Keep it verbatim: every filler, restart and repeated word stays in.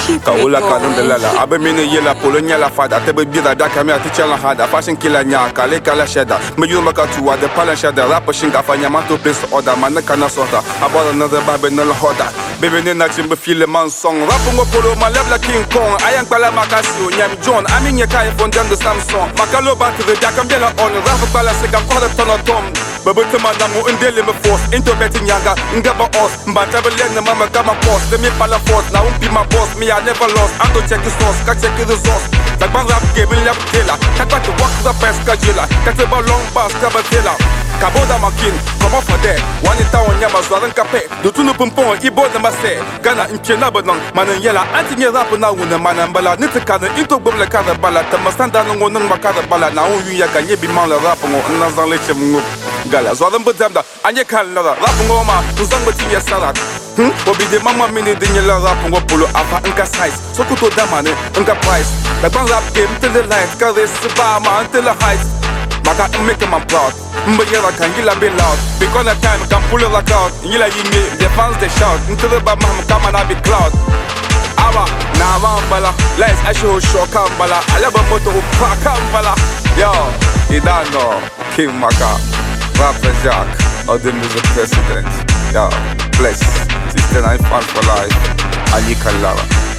Kaula kadam delala abe mine yela polo nyala fada tebe bida da kamera tichela hada fashion killer nya kale kala sheda me yuma ka tuwa de pala sheda rap shinga fanya manto place order man kana sota about another babe no hoda baby ne na chimbe feel man song rap ngo polo ma level king kong ayan kala makasio nyam john aminye kai fondam de samsung makalo bat de da kambela on rap kala se ka kora tono tom babe tema na mo ndele me force into betting yanga ngaba os mbata belene mama kama post de mi pala force na umpi my boss me I never lost I'm to check the source ka check the resource like bang rap game lap killer ka to walk the best ka jila ka te ba long pass ka batela kaboda makin come off for there one it on nyama zwaran kape do tunu pompon ibo de mase gana inchena banang manan yela anti nye rap na wuna manan bala nitkana into gbomle ka bala ta masanda no ngon ma ka bala na wu ya ka nye bi man la rap ngo na zan le chem gala zwaran budamda anye kan la rap ngo ma uzang bati ya sarak hm obi de mama mini de nyela rap ngo polo afa nka size so kuto damane nka price like bang rap game till the light ka this ba ma until the heights maka make my proud mbiyela kan gila be loud because the time can pull it like out yila yinge the fans they shout until the ba mam kama na be cloud awa na mambala let's asho show kambala alaba moto pa kambala yo idano King Maka Rapper Jack or the music president yo bless sister nine fan for life Ali Kalara